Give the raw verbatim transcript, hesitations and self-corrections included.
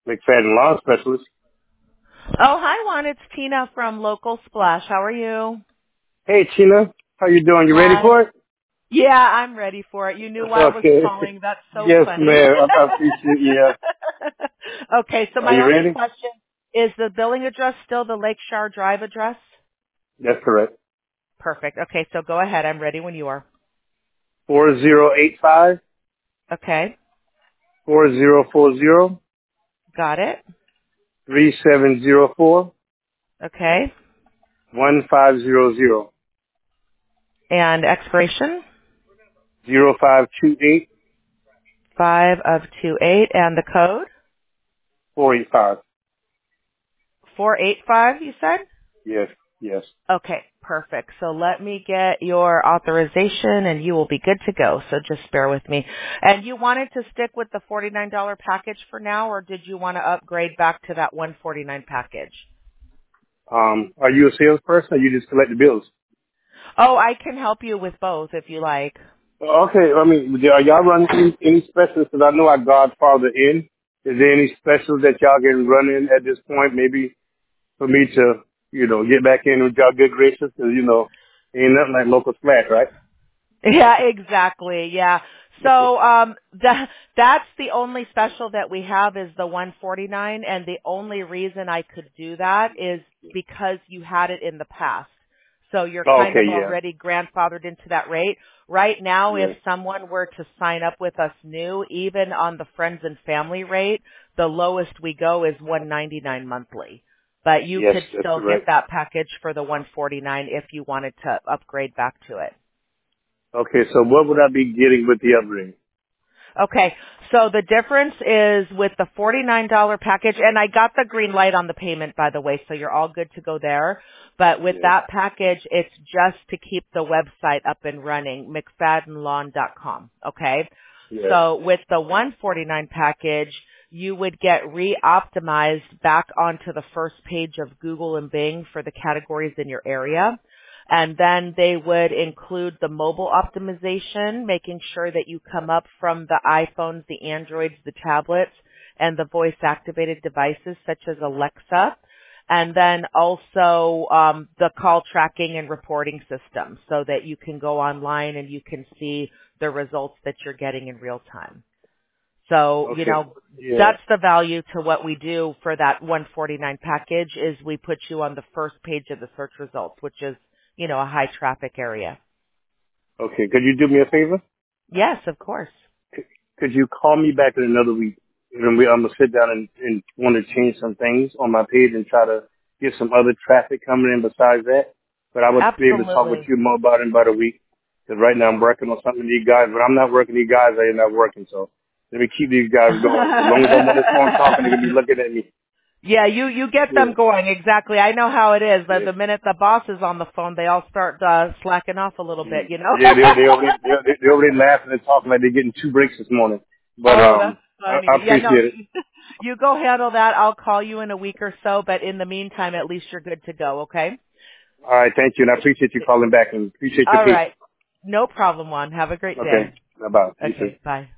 McFadden Lawn Specialist. Oh, hi, Juan. It's Tina from Local Splash. How are you? Hey, Tina. How you doing? You ready Hi. for it? Yeah, I'm ready for it. You knew why I was Okay. calling. That's so Yes, funny. ma'am. I, I appreciate you. Yeah. Okay, so Are my you only ready? question is the billing address still the Lakeshore Drive address? That's correct. Perfect. Okay, so go ahead. I'm ready when you are. Four zero eight five Okay, four zero four zero got it. three seven zero four Okay, one five zero zero and expiration? zero five two eight five of two eight, and the code? four eight five. four eight five, you said? Yes. Yes. Okay, perfect. So let me get your authorization and you will be good to go. So just bear with me. And you wanted to stick with the forty-nine dollars package for now, or did you want to upgrade back to that one forty-nine package? Um, are you a salesperson or you just collect the bills? Oh, I can help you with both if you like. Okay. I mean, are y'all running any, any specials? Because I know I Godfather in. Is there any specials that y'all can run in at this point? Maybe for me to, you know, get back in with y'all good gracious, because, you know, ain't nothing like local splash, right? Yeah, exactly. Yeah. So um that that's the only special that we have is the one forty-nine, and the only reason I could do that is because you had it in the past. So you're kind Okay, of yeah. already grandfathered into that rate. Right now, if Yeah. someone were to sign up with us new, even on the friends and family rate, the lowest we go is one ninety-nine monthly. But you Yes, could that's still get correct. that package for the one forty-nine if you wanted to upgrade back to it. Okay, so what would I be getting with the upgrade? Okay, so the difference is with the forty-nine dollars package, and I got the green light on the payment, by the way, so you're all good to go there. But with Yeah. that package, it's just to keep the website up and running, mcfadden lawn dot com, okay? Yeah. So with the one forty-nine package, you would get re-optimized back onto the first page of Google and Bing for the categories in your area. And then they would include the mobile optimization, making sure that you come up from the iPhones, the Androids, the tablets, and the voice-activated devices such as Alexa. And then also um, the call tracking and reporting system so that you can go online and you can see the results that you're getting in real time. So, you Okay. know, Yeah. that's the value to what we do for that one forty-nine package is we put you on the first page of the search results, which is, you know, a high traffic area. Okay, could you do me a favor? Yes, of course. Could you call me back in another week? And we, I'm going to sit down and, and want to change some things on my page and try to get some other traffic coming in besides that. But I would be able to talk with Absolutely. you more about it in about a week. Because right now I'm working on something with these guys, but I'm not working these guys, they are not working. So let me keep these guys going. As long as I'm on this phone talking, they're going to be looking at me. Yeah, you, you get them Yeah. going. Exactly. I know how it is. But Yeah. the minute the boss is on the phone, they all start uh, slacking off a little bit, Yeah, you know? yeah, they they already they they they already laughing and talking like they're getting two breaks this morning. But Oh, that's um, I, I funny. Yeah, no, appreciate it. you go handle that. I'll call you in a week or so, but in the meantime, at least you're good to go, okay? All right, thank you, and I appreciate you calling back and appreciate your All right. patience. No problem, Juan. Have a great Okay, day. bye bye. You too. Okay, bye.